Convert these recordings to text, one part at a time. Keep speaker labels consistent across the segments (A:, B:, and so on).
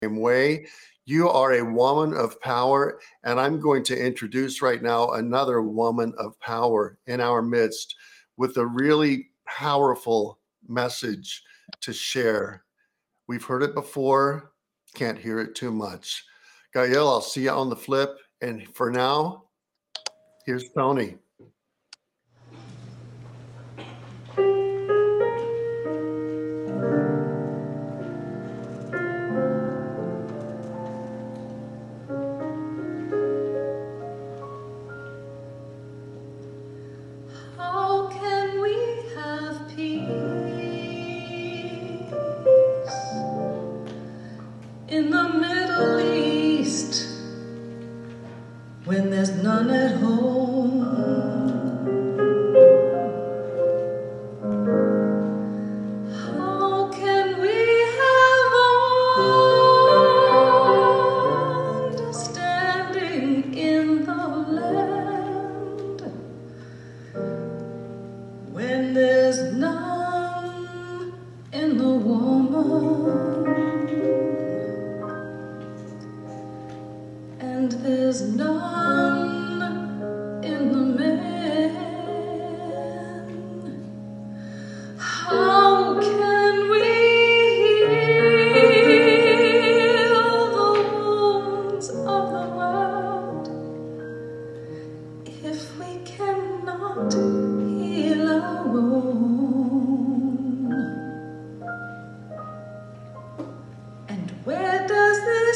A: same way. You are a woman of power, and I'm going to introduce right now another woman of power in our midst with a really powerful message to share. We've heard it before, can't hear it too much. Gael, I'll see you on the flip. And for now, here's Tony.
B: How can we have peace in the Middle East when there's none at home? How can we have understanding in the land when there's none in the woman, and there's none in the man? How can we heal the wounds of the world if we cannot heal our own? And where does this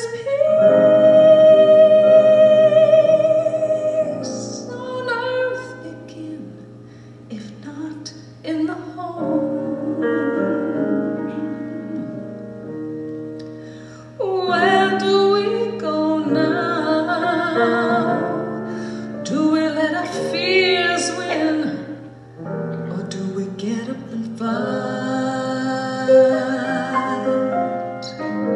B: peace on earth begin, if not in the home? Where do we go now? Do we let our fears win, or do we get up and fight?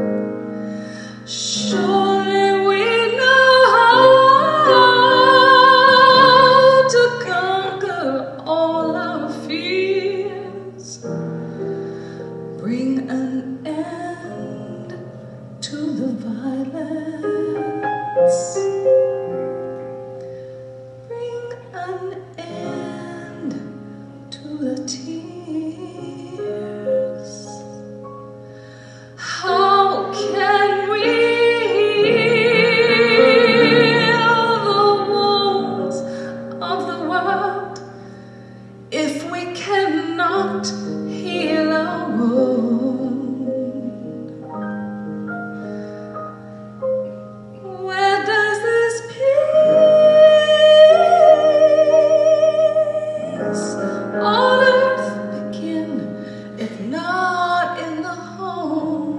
B: Surely we know how to conquer all our fears, bring an end to the violence, bring an end to the tears. How can we heal the wounds of the world if we cannot heal our own? Where does this peace on earth begin, if not in the home?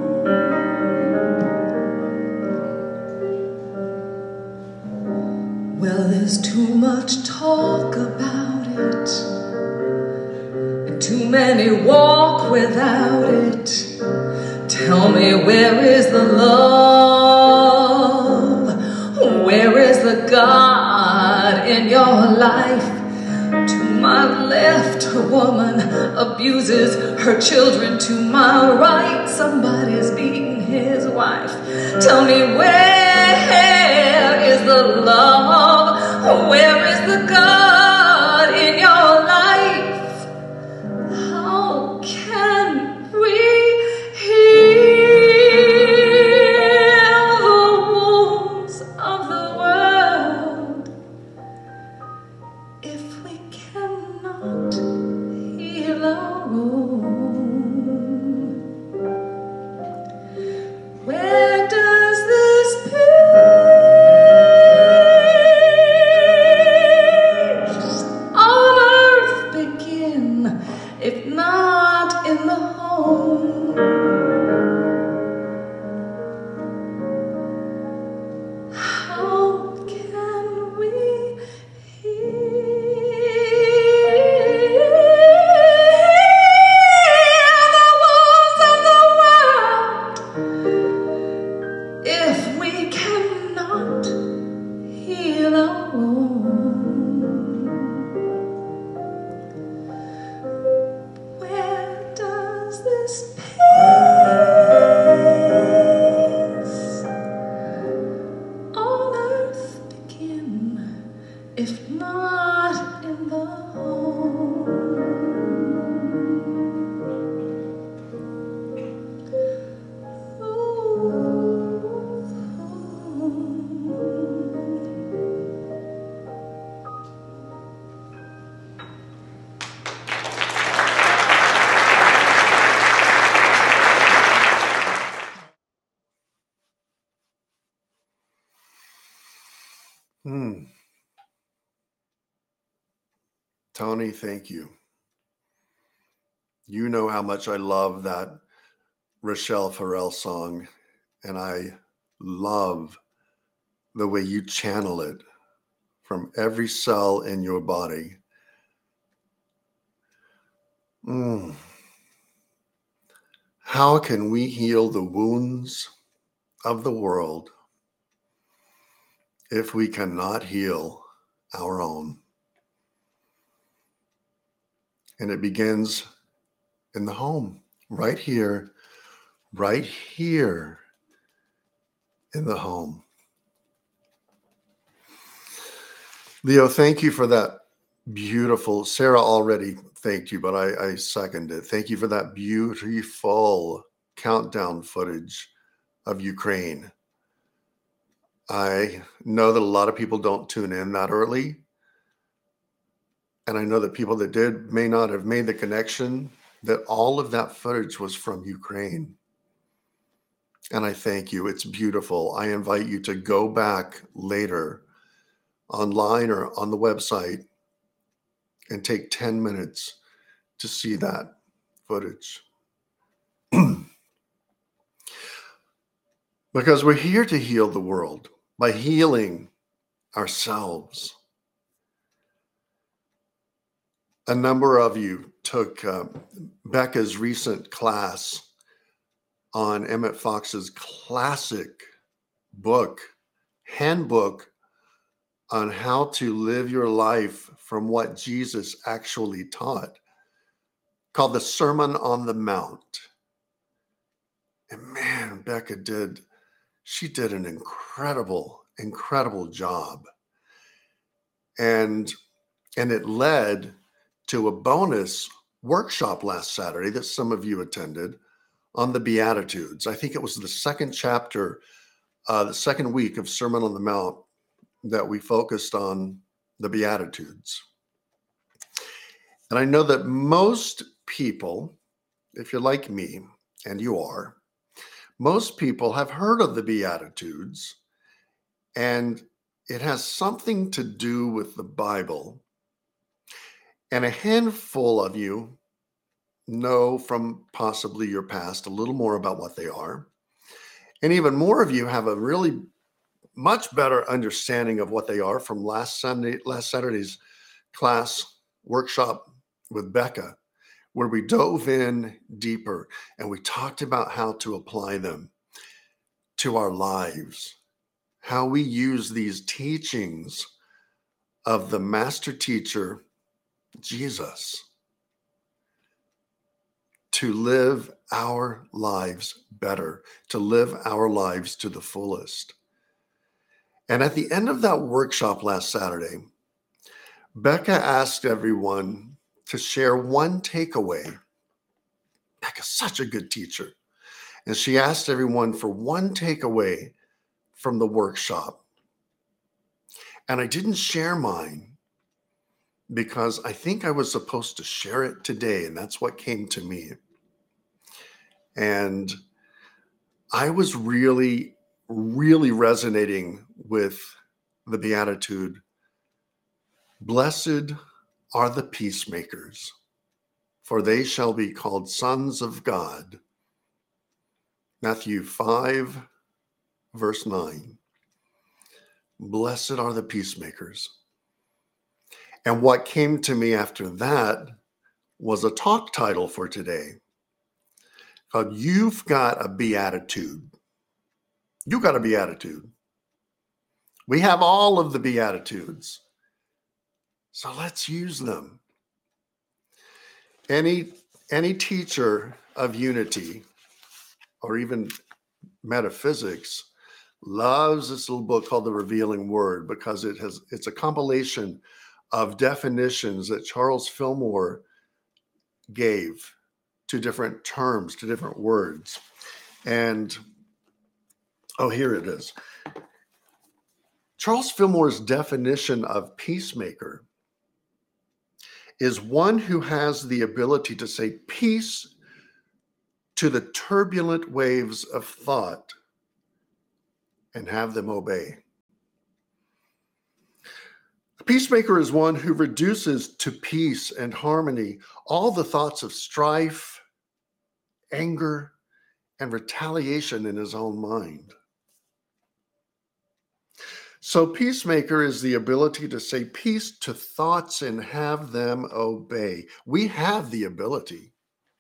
B: Well, there's too much talk about it, and too many walk without it. Tell me, where is the love? Where is the God in your life? To my left, a woman abuses her children. To my right, somebody's beating his wife. Tell me, where is the love? Where is the God in your life? How can we heal the wounds of the world if we cannot heal our own? Where does this peace
A: Hmm. Tony, thank you. You know how much I love that Rochelle Farrell song, and I love the way you channel it from every cell in your body. Mm. How can we heal the wounds of the world if we cannot heal our own? And it begins in the home, right here in the home. Leo, thank you for that beautiful, Sarah already thanked you, but I second it. Thank you for that beautiful countdown footage of Ukraine. I know that a lot of people don't tune in that early. And I know that people that did may not have made the connection that all of that footage was from Ukraine. And I thank you. It's beautiful. I invite you to go back later online or on the website and take 10 minutes to see that footage. Because we're here to heal the world by healing ourselves. A number of you took Becca's recent class on Emmett Fox's classic book, handbook on how to live your life from what Jesus actually taught, called the Sermon on the Mount. And man, Becca did an incredible job. And it led to a bonus workshop last Saturday that some of you attended on the Beatitudes. I think it was the second chapter, the second week of Sermon on the Mount, that we focused on the Beatitudes. And I know that most people, if you're like me, and you are, most people have heard of the Beatitudes, and it has something to do with the Bible. And a handful of you know from possibly your past a little more about what they are. And even more of you have a really much better understanding of what they are from last Saturday's class workshop with Becca, where we dove in deeper and we talked about how to apply them to our lives, how we use these teachings of the master teacher, Jesus, to live our lives better, to live our lives to the fullest. And at the end of that workshop last Saturday, Becca asked everyone to share one takeaway. Becca's such a good teacher. And she asked everyone for one takeaway from the workshop. And I didn't share mine because I think I was supposed to share it today, and that's what came to me. And I was really, really resonating with the Beatitude, "Blessed are the peacemakers, for they shall be called sons of God." Matthew 5, verse 9. Blessed are the peacemakers. And what came to me after that was a talk title for today called "You've Got a Beatitude." You got a beatitude. We have all of the Beatitudes. So let's use them. Any teacher of unity or even metaphysics loves this little book called The Revealing Word because it's a compilation of definitions that Charles Fillmore gave to different terms, to different words. And here it is. Charles Fillmore's definition of peacemaker is one who has the ability to say peace to the turbulent waves of thought and have them obey. peacemaker is one who reduces to peace and harmony all the thoughts of strife, anger, and retaliation in his own mind. So, peacemaker is the ability to say peace to thoughts and have them obey. We have the ability,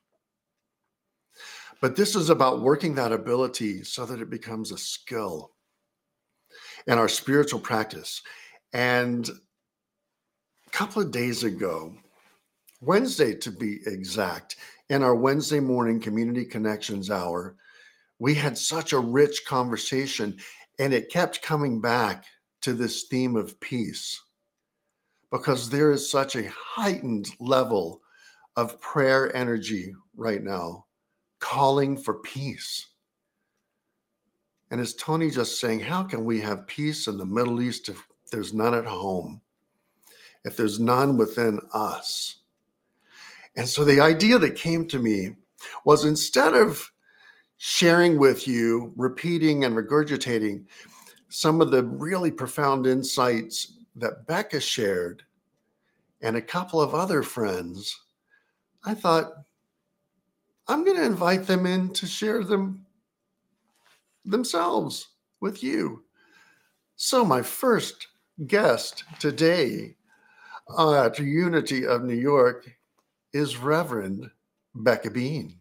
A: but this is about working that ability so that it becomes a skill in our spiritual practice. And a couple of days ago, Wednesday to be exact, in our Wednesday morning Community Connections Hour, we had such a rich conversation, and it kept coming back to this theme of peace because there is such a heightened level of prayer energy right now, calling for peace. And as Tony just saying, how can we have peace in the Middle East if there's none at home, if there's none within us? And so the idea that came to me was, instead of sharing with you, repeating and regurgitating some of the really profound insights that Becca shared and a couple of other friends, I thought, I'm going to invite them in to share them themselves with you. So my first guest today at Unity of New York is Reverend Becca Bean.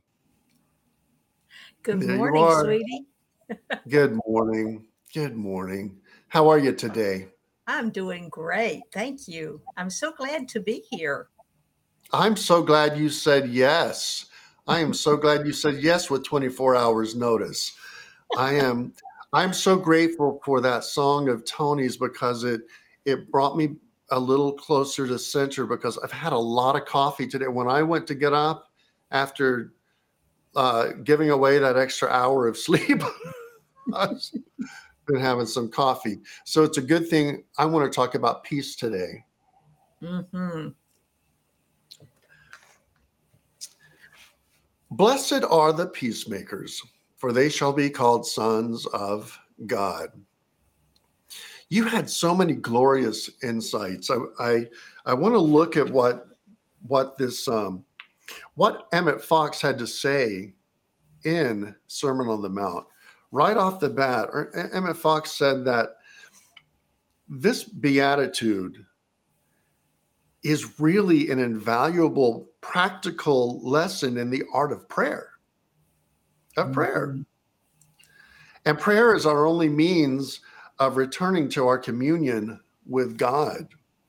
C: Good
A: There
C: morning,
A: you are.
C: sweetie.
A: Good morning. Good morning. How are you today?
C: I'm doing great. Thank you. I'm so glad to be here.
A: I'm so glad you said yes. I am so glad you said yes with 24 hours notice. I'm so grateful for that song of Tony's because it brought me a little closer to center, because I've had a lot of coffee today. When I went to get up after giving away that extra hour of sleep, I've been having some coffee. So it's a good thing. I want to talk about peace today.
C: Mm-hmm.
A: Blessed are the peacemakers, for they shall be called sons of God. You had so many glorious insights. I want to look at what Emmett Fox had to say in Sermon on the Mount. Right off the bat, Emmett Fox said that this beatitude is really an invaluable practical lesson in the art of prayer.
C: Mm-hmm.
A: And prayer is our only means of returning to our communion with God.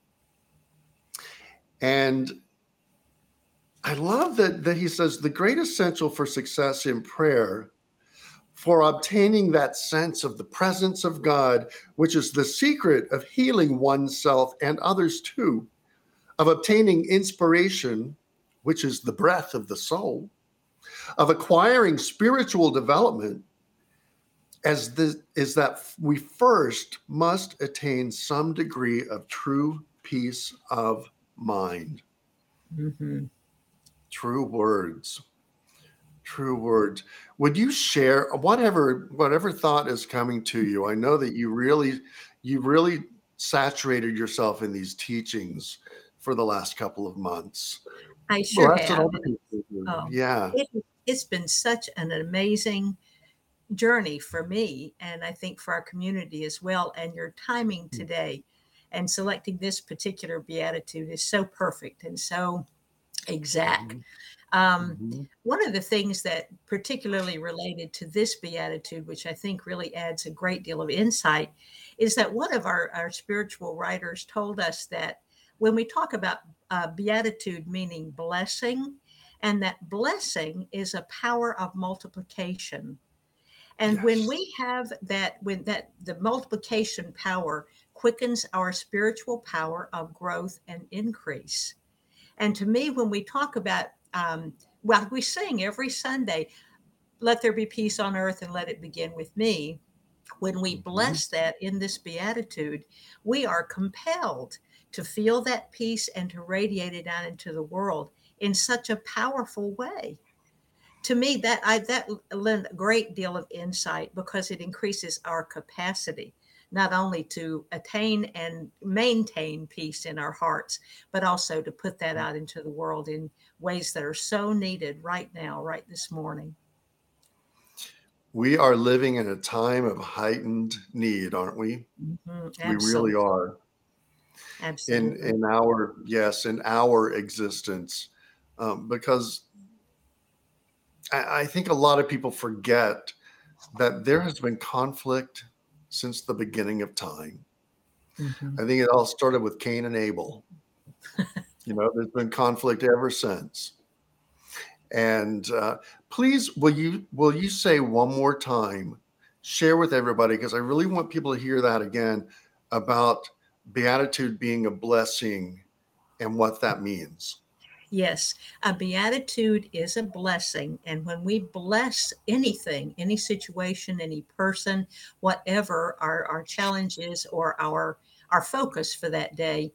A: And I love that he says the great essential for success in prayer, for obtaining that sense of the presence of God, which is the secret of healing oneself and others too, of obtaining inspiration, which is the breath of the soul, of acquiring spiritual development, is that we first must attain some degree of true peace of mind.
C: Mm-hmm.
A: True words. True words. Would you share whatever thought is coming to you? I know that you really saturated yourself in these teachings for the last couple of months.
C: I sure
A: Blessed
C: have.
A: are the peacemakers.
C: Oh,
A: Yeah.
C: it's been such an amazing journey for me, and I think for our community as well. And your timing today and selecting this particular beatitude is so perfect and so exact.
A: Mm-hmm.
C: One of the things that particularly related to this beatitude, which I think really adds a great deal of insight, is that one of our spiritual writers told us that when we talk about beatitude meaning blessing, and that blessing is a power of multiplication. And when
A: Yes.
C: we have that, when that the multiplication power quickens our spiritual power of growth and increase. And to me, when we talk about, well, we sing every Sunday, let there be peace on earth and let it begin with me. When we bless that in this beatitude, we are compelled to feel that peace and to radiate it out into the world in such a powerful way. To me, that lends a great deal of insight because it increases our capacity not only to attain and maintain peace in our hearts, but also to put that out into the world in ways that are so needed right now, right this morning.
A: We are living in a time of heightened need, aren't we? We really
C: Absolutely.
A: are.
C: Absolutely.
A: In our existence, because I think a lot of people forget that there has been conflict since the beginning of time.
C: Mhm.
A: I think it all started with Cain and Abel. There's been conflict ever since. And please, will you say one more time, share with everybody, because I really want people to hear that again, about beatitude being a blessing and what that means.
C: Yes, a beatitude is a blessing. And when we bless anything, any situation, any person, whatever our challenge is or our focus for that day,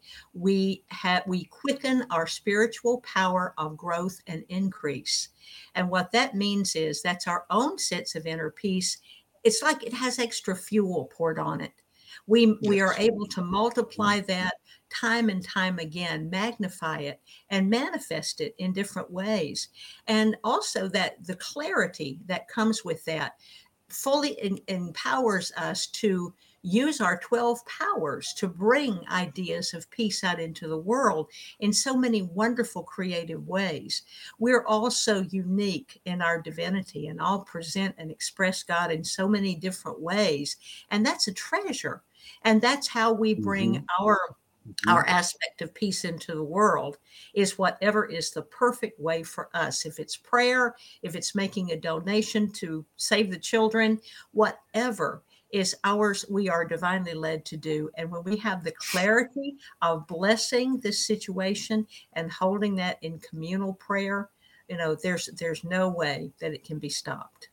C: we quicken our spiritual power of growth and increase. And what that means is that's our own sense of inner peace. It's like it has extra fuel poured on it. We are
A: Yes.
C: able to multiply that time and time again, magnify it, and manifest it in different ways. And also that the clarity that comes with that fully empowers us to use our 12 powers to bring ideas of peace out into the world in so many wonderful creative ways. We're also unique in our divinity and all present and express God in so many different ways, and that's a treasure. And that's how we bring
A: Mhm,
C: our
A: mhm.
C: aspect of peace into the world, is whatever is the perfect way for us. If it's prayer, if it's making a donation to save the children, whatever is ours, we are divinely led to do. And when we have the clarity of blessing this situation and holding that in communal prayer, there's no way that it can be stopped.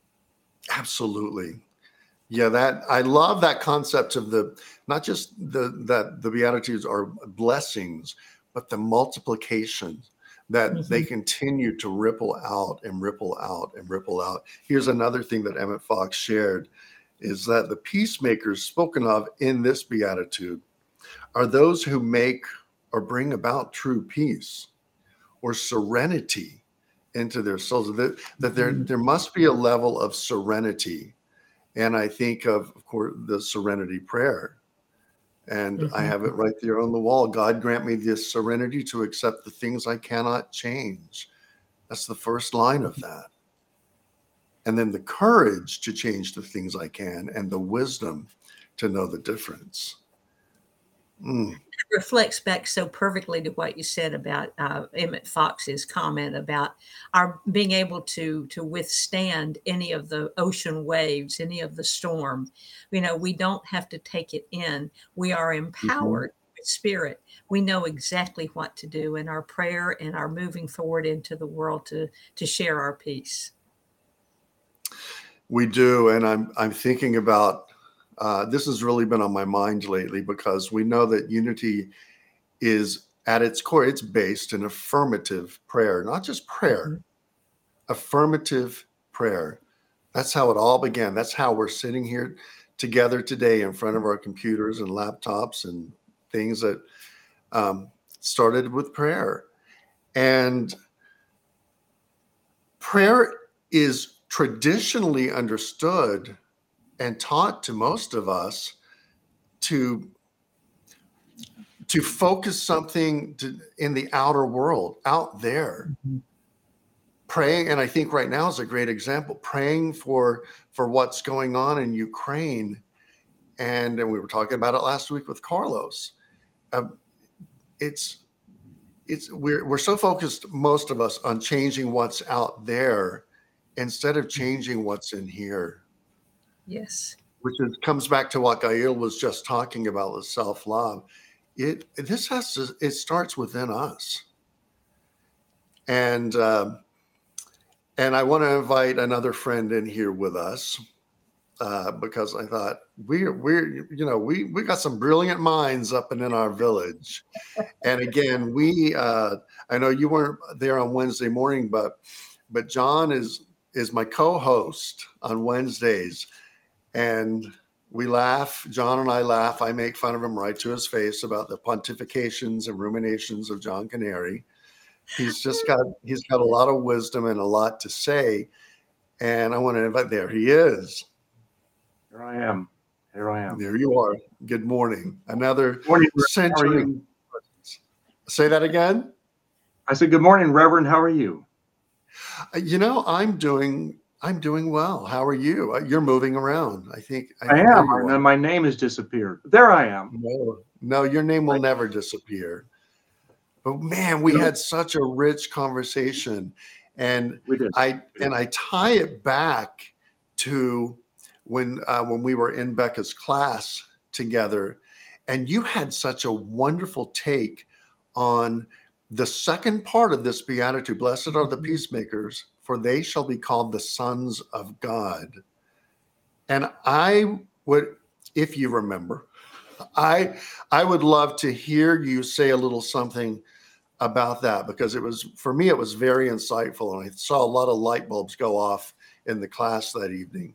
A: Absolutely. Yeah, that I love that concept of the not just the Beatitudes are blessings, but the multiplication that they
C: Mhm.
A: continue to ripple out and ripple out and ripple out. Here's another thing that Emmett Fox shared is that the peacemakers spoken of in this Beatitude are those who make or bring about true peace or serenity into their souls. That there must be a level of serenity, and I think of course, the serenity prayer. And I
C: Mhm.
A: have it right there on the wall. God grant me this serenity to accept the things I cannot change. That's the first line of that. And then the courage to change the things I can and the wisdom to know the difference. Mm,
C: Reflects back so perfectly to what you said about Emmett Fox's comment about our being able to withstand any of the ocean waves, any of the storm. We don't have to take it in. We are
A: mhm.
C: empowered with spirit. We know exactly what to do in our prayer and our moving forward into the world to share our peace.
A: We do. And I'm thinking about this has really been on my mind lately because we know that unity is at its core, it's based in affirmative prayer, not just prayer,
C: Mhm.
A: affirmative prayer. That's how it all began. That's how we're sitting here together today in front of our computers and laptops and things that started with prayer. And prayer is traditionally understood and taught to most of us to focus something in the outer world out there,
C: Mhm.
A: praying. And I think right now is a great example, praying for what's going on in Ukraine. And we were talking about it last week with Carlos. Um, it's we're so focused, most of us, on changing what's out there instead of changing what's in here,
C: Yes.
A: comes back to what Gail was just talking about with self-love. It starts within us. And I want to invite another friend in here with us because I thought we got some brilliant minds up and in our village. And again, I know you weren't there on Wednesday morning, but John is my co-host on Wednesdays, and We laugh. John and I laugh. I make fun of him right to his face about the pontifications and ruminations of John Canary. He's got a lot of wisdom and a lot to say. And I want to invite, there he is.
D: Here I am.
A: There you are. Good morning. Another
D: Morning,
A: century.
D: how are you?
A: Say that again.
D: I said, good morning, Reverend. How are you?
A: I'm doing well. How are you? You're moving around. I think
D: I am. And my name has disappeared. There I am.
A: No, your name will never disappear. But man, we had such a rich conversation, and
D: we did.
A: I tie it back to when we were in Becca's class together, and you had such a wonderful take on the second part of this beatitude. Blessed are the peacemakers, for they shall be called the sons of God. And I would, if you remember, I would love to hear you say a little something about that, because for me, it was very insightful. And I saw a lot of light bulbs go off in the class that evening.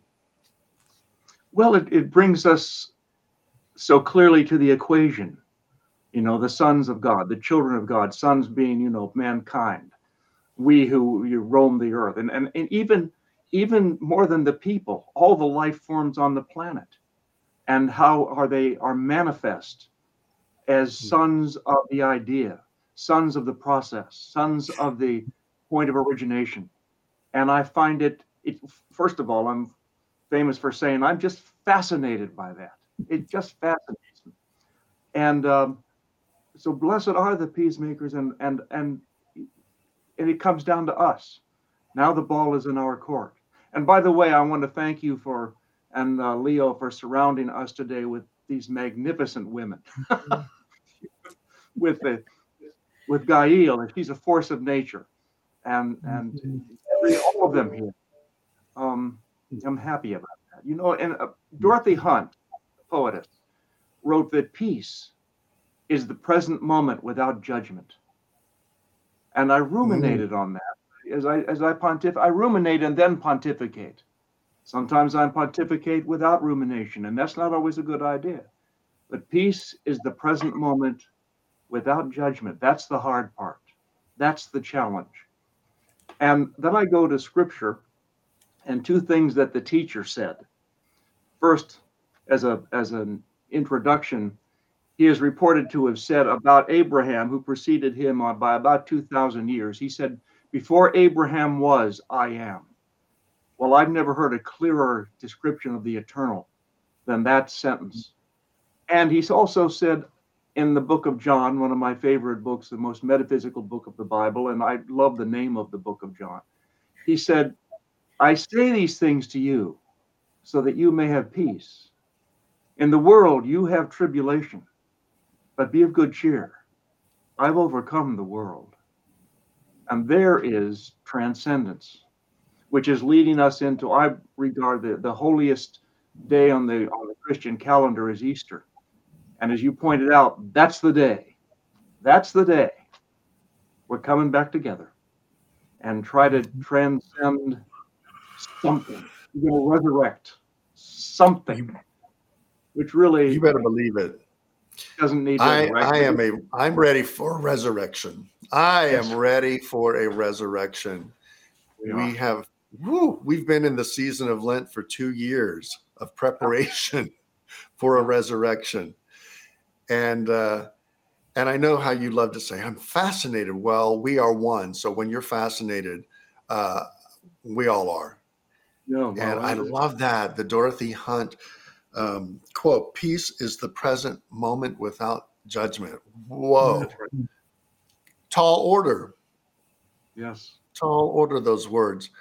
D: Well, it brings us so clearly to the equation, the sons of God, the children of God, sons being, mankind, we who roam the earth, and even more than the people, all the life forms on the planet, and how are manifest as sons of the idea, sons of the process, sons of the point of origination. And I find it first of all, I'm famous for saying I'm just fascinated by that. It just fascinates me. And so blessed are the peacemakers, and it comes down to us. Now the ball is in our court. And by the way, I want to thank you and Leo for surrounding us today with these magnificent women. with Gail, and she's a force of nature, and all of them here. I'm happy about that. And Dorothy Hunt, the poetess, wrote that peace is the present moment without judgment. And I ruminated on that as I pontificate. I ruminate and then pontificate. Sometimes I pontificate without rumination, and that's not always a good idea. But peace is the present moment without judgment. That's the hard part. That's the challenge. And then I go to Scripture and two things that the teacher said. First, as an introduction, he is reported to have said about Abraham, who preceded him by about 2,000 years. He said, "Before Abraham was, I am." Well, I've never heard a clearer description of the eternal than that sentence. And he's also said in the book of John, one of my favorite books, the most metaphysical book of the Bible, and I love the name of the book of John. He said, "I say these things to you so that you may have peace. In the world you have tribulation, but be of good cheer. I've overcome the world." And there is transcendence, which is leading us into, I regard the holiest day on the Christian calendar is Easter. And as you pointed out, that's the day. That's the day we're coming back together and try to transcend something. We're going to resurrect something, which really,
A: you better believe it,
D: doesn't need.
A: I'm ready for resurrection. I am ready for a resurrection. We've been in the season of Lent for 2 years of preparation for a resurrection. And I know how you love to say, I'm fascinated. Well, we are one. So when you're fascinated, we all are. I love that. The Dorothy Hunt quote, "Peace is the present moment without judgment." Whoa. Tall order.
D: Yes.
A: Tall order, those words.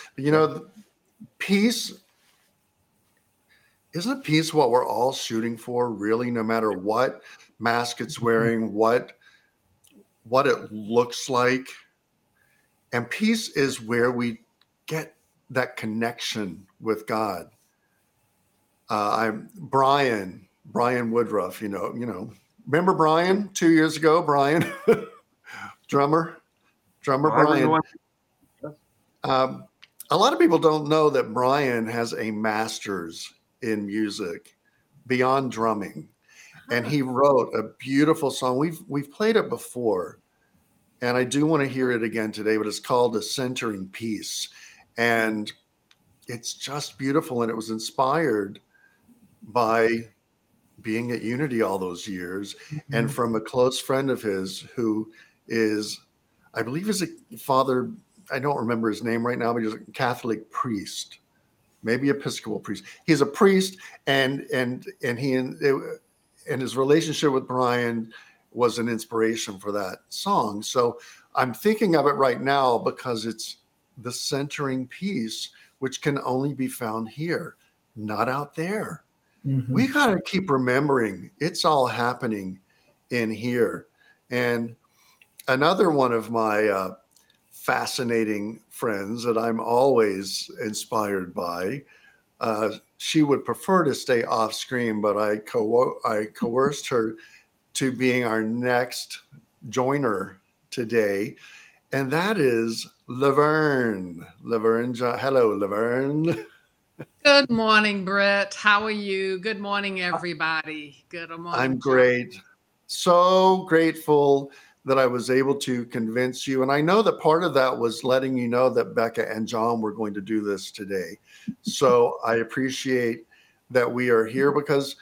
A: Peace, isn't peace what we're all shooting for, really, no matter what mask it's wearing, what it looks like? And peace is where we get that connection with God. I'm Brian Woodruff, remember Brian 2 years ago, Brian, drummer Brian. A lot of people don't know that Brian has a master's in music. beyond drumming. And he wrote a beautiful song. We've played it before, and I do want to hear it again today, but it's called A Centering Peace. And it's just beautiful. And it was inspired by being at Unity all those years, and from a close friend of his who is, I believe, is a father. I don't remember his name right now, but he's a Catholic priest, maybe Episcopal priest. He's a priest, and his relationship with Brian was an inspiration for that song. So I'm thinking of it right now because it's the centering peace, which can only be found here, not out there. We got to keep remembering it's all happening in here. And another one of my fascinating friends that I'm always inspired by, she would prefer to stay off screen, but I coerced her to being our next joiner today. And that is Laverne. Hello, Laverne.
E: Good morning, Brett. How are you? Good morning, everybody. Good morning.
A: I'm great. So grateful that I was able to convince you. And I know that part of that was letting you know that Becca and John were going to do this today. So I appreciate that we are here because,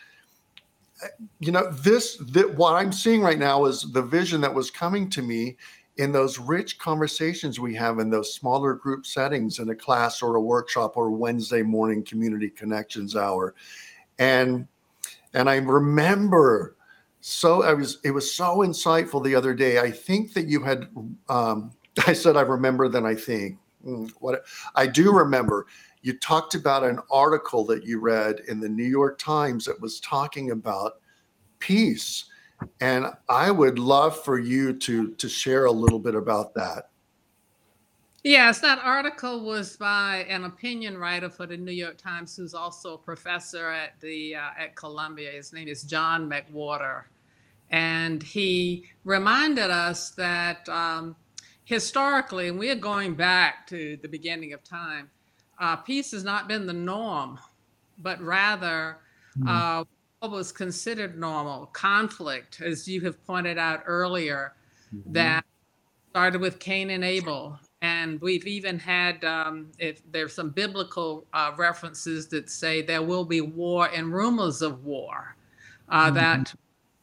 A: what I'm seeing right now is the vision that was coming to me in those rich conversations we have in those smaller group settings in a class or a workshop or Wednesday morning community connections hour. And I remember, it was so insightful the other day. I think that you had, I said, I remember, then I think, what I do remember, you talked about an article that you read in the New York Times that was talking about peace. And I would love for you to share a little bit about that.
E: Yes, that article was by an opinion writer for the New York Times, who's also a professor at Columbia. His name is John McWhorter. And he reminded us that historically, and we are going back to the beginning of time, peace has not been the norm, but rather what was considered normal. Conflict, as you have pointed out earlier, that started with Cain and Abel. And we've even had, if there's some biblical references that say there will be war and rumors of war. That,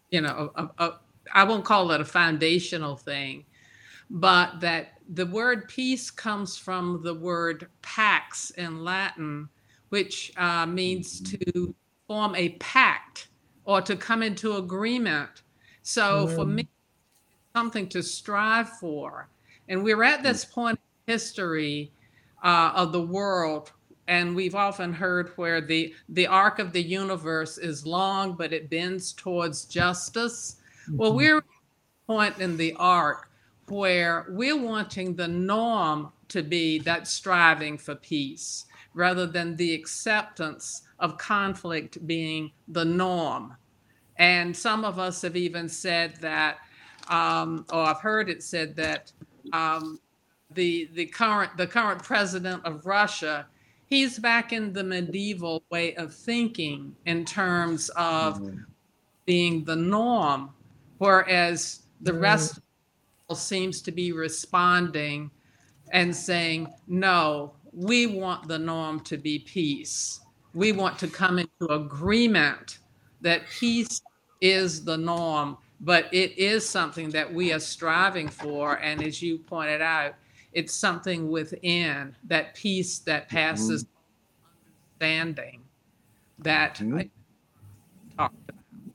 E: I won't call it a foundational thing, but that the word peace comes from the word pax in Latin, which means to form a pact or to come into agreement. So for me, it's something to strive for. And we're at this point in history of the world, and we've often heard where the arc of the universe is long, but it bends towards justice. Well, we're at a point in the arc where we're wanting the norm to be that striving for peace, rather than the acceptance of conflict being the norm. And some of us have even said that, or I've heard it said that the current president of Russia, he's back in the medieval way of thinking in terms of being the norm, whereas the rest of the world seems to be responding and saying, no, we want the norm to be peace. We want to come into agreement that peace is the norm, but it is something that we are striving for. And as you pointed out, it's something within that peace that passes understanding that I talked about.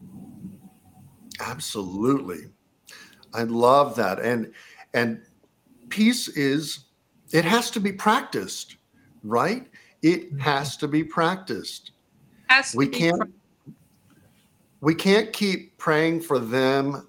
A: Absolutely. I love that. And peace it has to be practiced, right? It has to be practiced. We can't keep praying for them,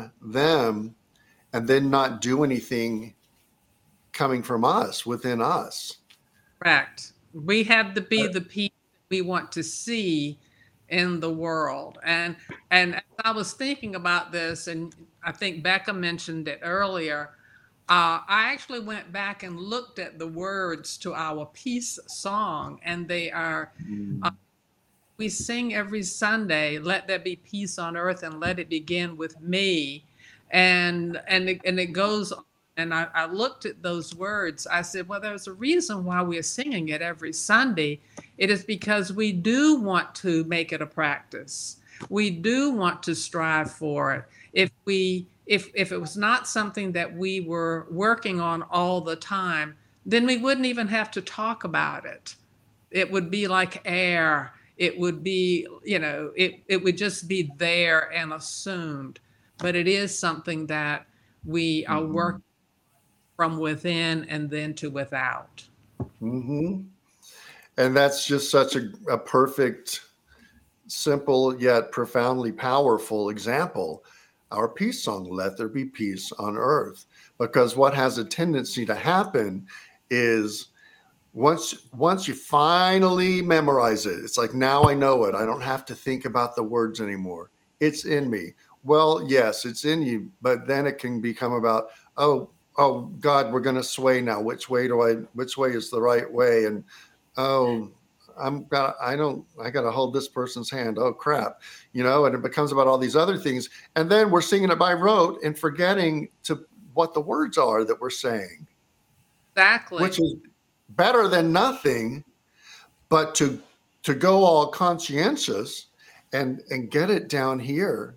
A: and then not do anything coming from us, within us.
E: Correct. We have to be the peace we want to see in the world. And as I was thinking about this, and I think Becca mentioned it earlier, I actually went back and looked at the words to our peace song, and they are we sing every Sunday, "Let there be peace on earth and let it begin with me." And it goes on. And I looked at those words. I said, well, there's a reason why we're singing it every Sunday. It is because we do want to make it a practice. We do want to strive for it. If it was not something that we were working on all the time, then we wouldn't even have to talk about it. It would be like air. It would be, it would just be there and assumed. But it is something that we are working from within and then to without.
A: Mm-hmm. And that's just such a perfect, simple, yet profoundly powerful example. Our peace song, "Let There Be Peace on Earth." Because what has a tendency to happen is once you finally memorize it, it's like, now I know it. I don't have to think about the words anymore. It's in me. Well, yes, it's in you, but then it can become about, oh God, we're going to sway now. Which way is the right way? And I got to hold this person's hand. Oh crap. And it becomes about all these other things. And then we're singing it by rote and forgetting what the words are that we're saying.
E: Exactly.
A: Which is better than nothing, but to go all conscientious and get it down here.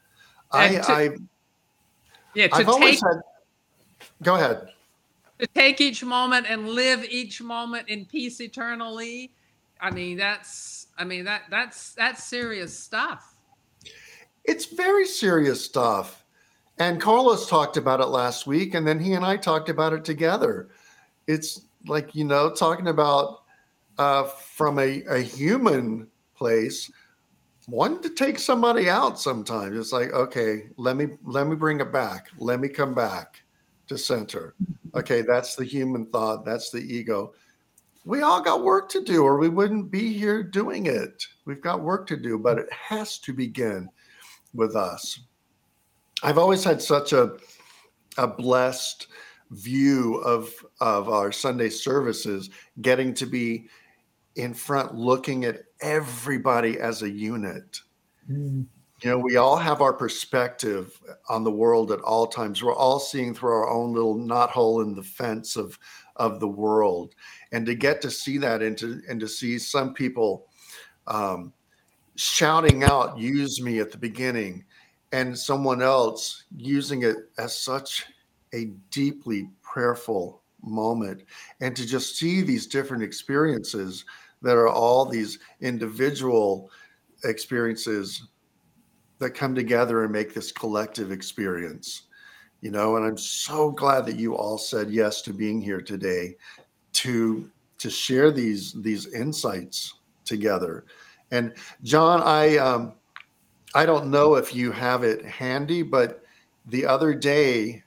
A: Go ahead.
E: To take each moment and live each moment in peace eternally. That's serious stuff.
A: It's very serious stuff. And Carlos talked about it last week, and then he and I talked about it together. It's like, talking about from a human place, wanting to take somebody out sometimes. It's like, okay, let me bring it back. Let me come back to center. Okay, that's the human thought. That's the ego. We all got work to do, or we wouldn't be here doing it. We've got work to do, but it has to begin with us. I've always had such a blessed view of our Sunday services, getting to be in front, looking at everybody as a unit. We all have our perspective on the world at all times. We're all seeing through our own little knothole in the fence of the world. And to get to see that and to see some people shouting out, "Use me," at the beginning, and someone else using it as such a deeply prayerful moment, and to just see these different experiences that are all these individual experiences that come together and make this collective experience, and I'm so glad that you all said yes to being here today to share these insights together. And John, I don't know if you have it handy, but the other day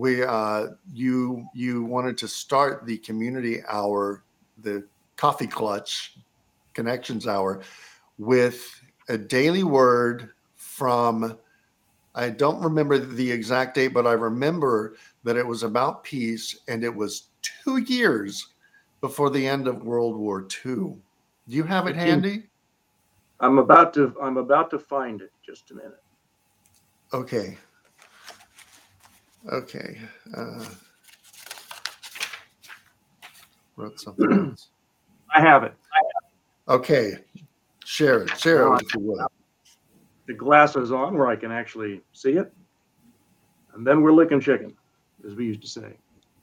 A: you wanted to start the community hour, the Coffee Clutch Connections Hour, with a daily word from, I don't remember the exact date, but I remember that it was about peace, and it was 2 years before the end of World War II. Do you have it handy?
D: I'm about to find it. Just a minute.
A: Okay. Wrote something else.
D: I have it.
A: Okay. Share it if you would.
D: The glasses on where I can actually see it. And then we're licking chicken, as we used to say.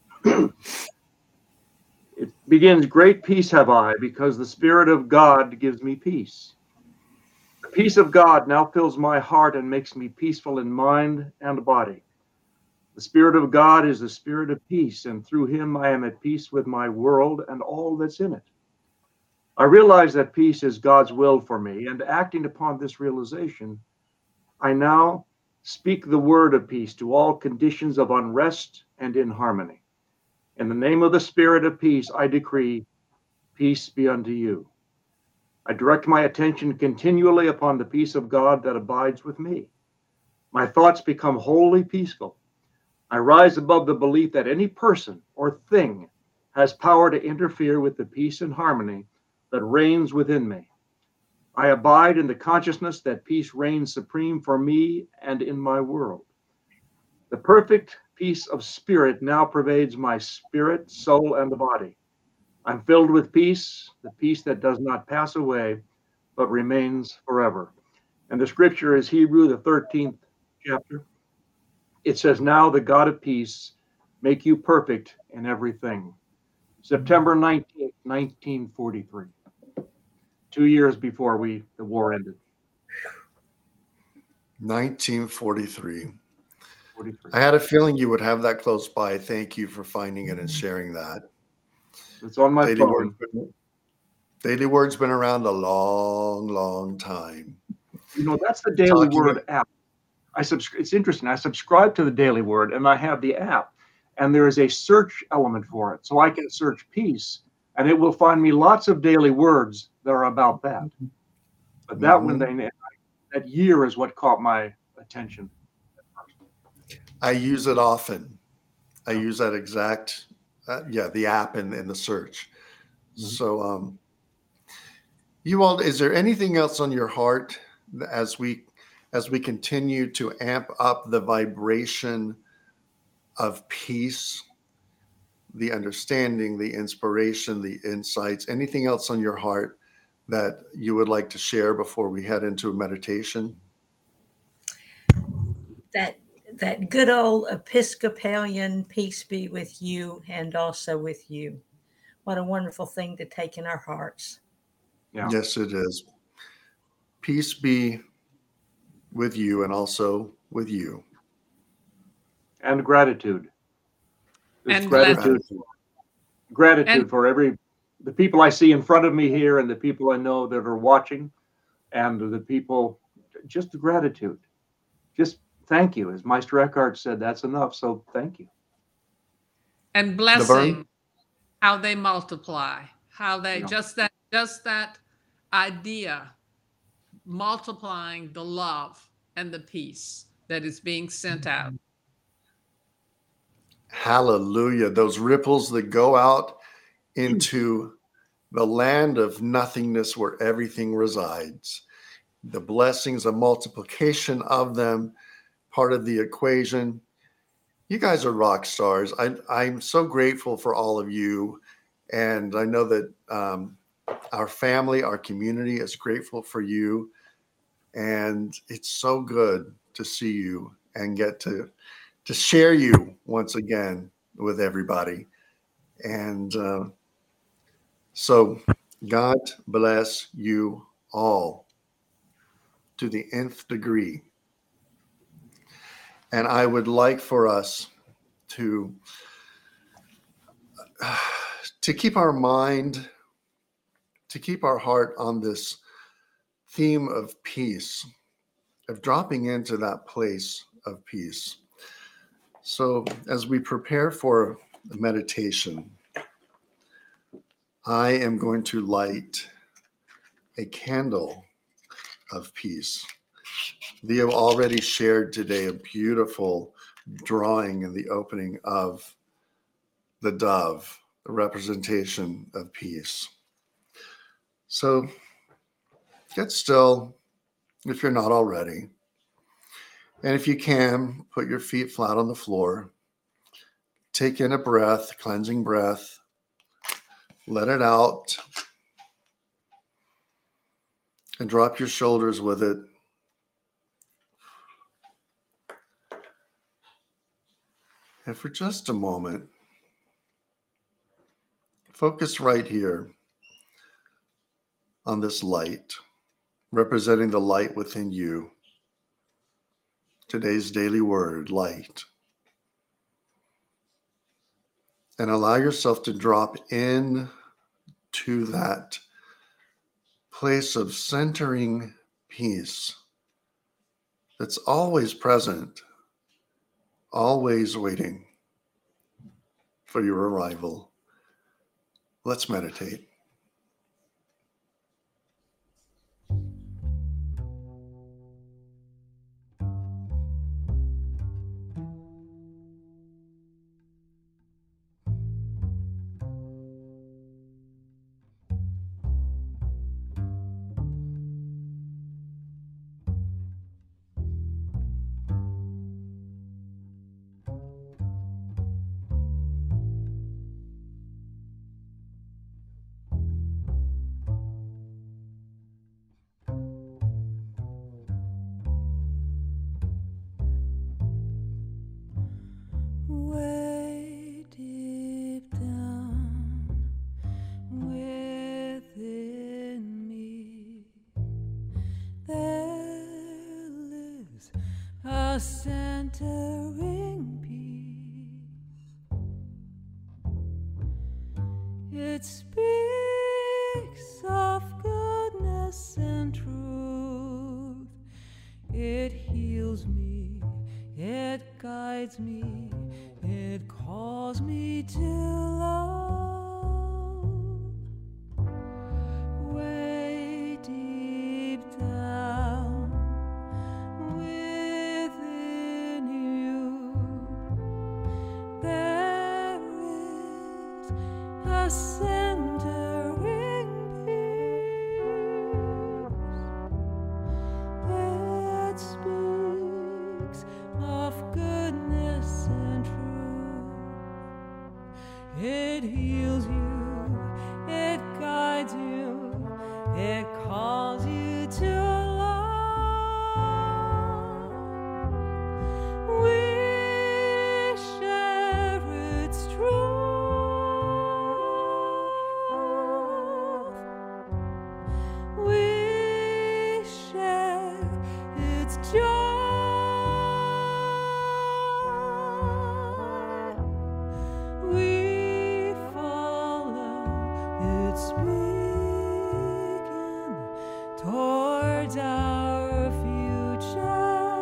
D: It begins, "Great peace have I, because the Spirit of God gives me peace. The peace of God now fills my heart and makes me peaceful in mind and body. The Spirit of God is the Spirit of peace, and through him I am at peace with my world and all that's in it. I realize that peace is God's will for me, and acting upon this realization, I now speak the word of peace to all conditions of unrest and inharmony. In the name of the Spirit of peace, I decree, peace be unto you. I direct my attention continually upon the peace of God that abides with me. My thoughts become wholly peaceful. I rise above the belief that any person or thing has power to interfere with the peace and harmony that reigns within me. I abide in the consciousness that peace reigns supreme for me and in my world. The perfect peace of spirit now pervades my spirit, soul, and the body. I'm filled with peace, the peace that does not pass away, but remains forever. And the scripture is Hebrew, the 13th chapter. It says, now the God of peace make you perfect in everything. September 19th, 1943. 2 years before the war ended.
A: 1943.
D: 43.
A: I had a feeling you would have that close by. Thank you for finding it and sharing that.
D: It's on my
A: Daily
D: phone.
A: Daily Word's been around a long, long time.
D: You know, that's the Daily Word app. It's interesting. I subscribe to the Daily Word and I have the app, and there is a search element for it. So I can search peace and it will find me lots of daily words that are about that. But that one, that year is what caught my attention.
A: I use it often. I use that exact, the app and the search. Mm-hmm. So, you all, is there anything else on your heart as we continue to amp up the vibration of peace, the understanding, the inspiration, the insights? Anything else on your heart that you would like to share before we head into a meditation?
C: That good old Episcopalian peace be with you and also with you. What a wonderful thing to take in our hearts.
A: Yeah. Yes, it is. Peace be with you and also with you.
D: And gratitude.
E: And
D: gratitude for the people I see in front of me here and the people I know that are watching, and the people, just gratitude. Just thank you. As Meister Eckhart said, that's enough. So thank you.
E: And blessing, how they multiply, how they just that idea, multiplying the love and the peace that is being sent out.
A: Hallelujah. Those ripples that go out into the land of nothingness where everything resides. The blessings, the multiplication of them, part of the equation. You guys are rock stars. I'm so grateful for all of you. And I know that our family, our community is grateful for you. And it's so good to see you and get to share you once again with everybody. And so God bless you all to the nth degree. And I would like for us to keep our mind, to keep our heart on this theme of peace, of dropping into that place of peace. So as we prepare for meditation, I am going to light a candle of peace. Leo already shared today a beautiful drawing in the opening of the dove, the representation of peace. So get still if you're not already. And if you can, put your feet flat on the floor. Take in a breath, cleansing breath. Let it out. And drop your shoulders with it. And for just a moment, focus right here on this light, representing the light within you. Today's daily word, light. And allow yourself to drop in to that place of centering peace that's always present, always waiting for your arrival. Let's meditate.
F: centering peace. It speaks of goodness and truth. It heals me, it guides me, it calls me to love. Way deep down within you, there is a centering peace that speaks of goodness and truth. It heals you, it guides you, it calls you to love. We share its truth. We share its joy. We follow its beacon towards our future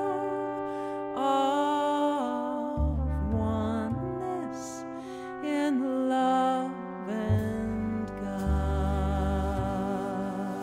F: of oneness in love and God.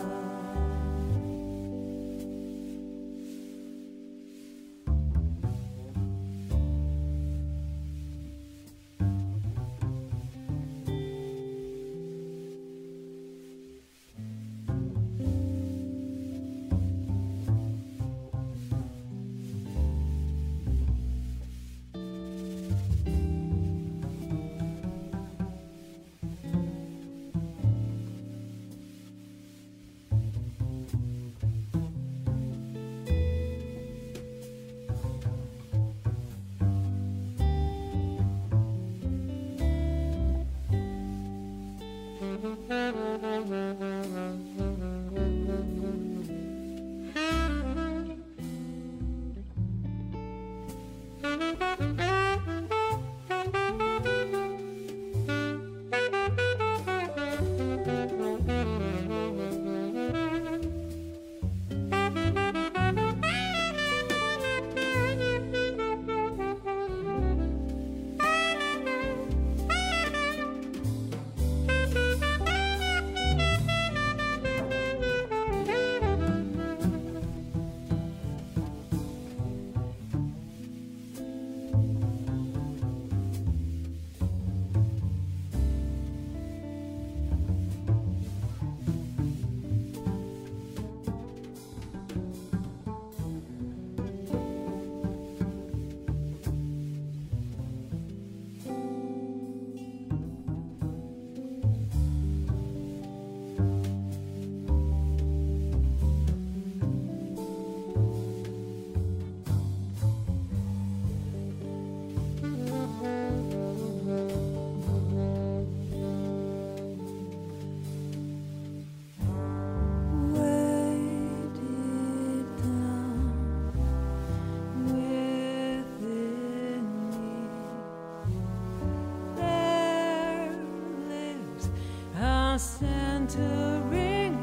F: Centering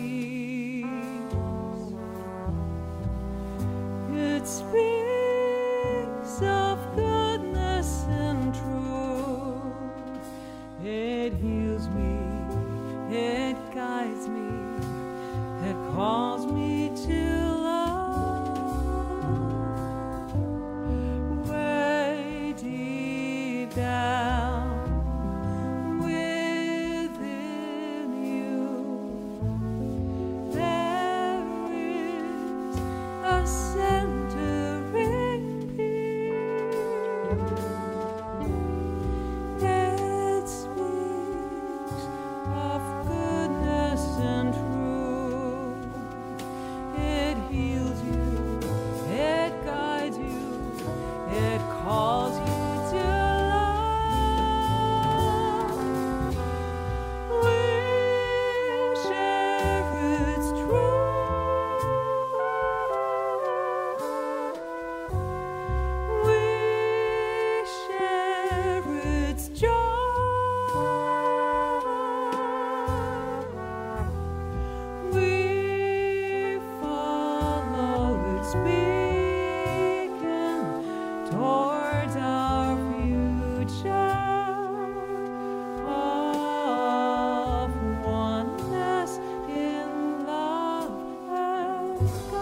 F: peace. It speaks of goodness and truth. It heals me, it guides me, it calls me to love. Way deep down towards our future of oneness in love and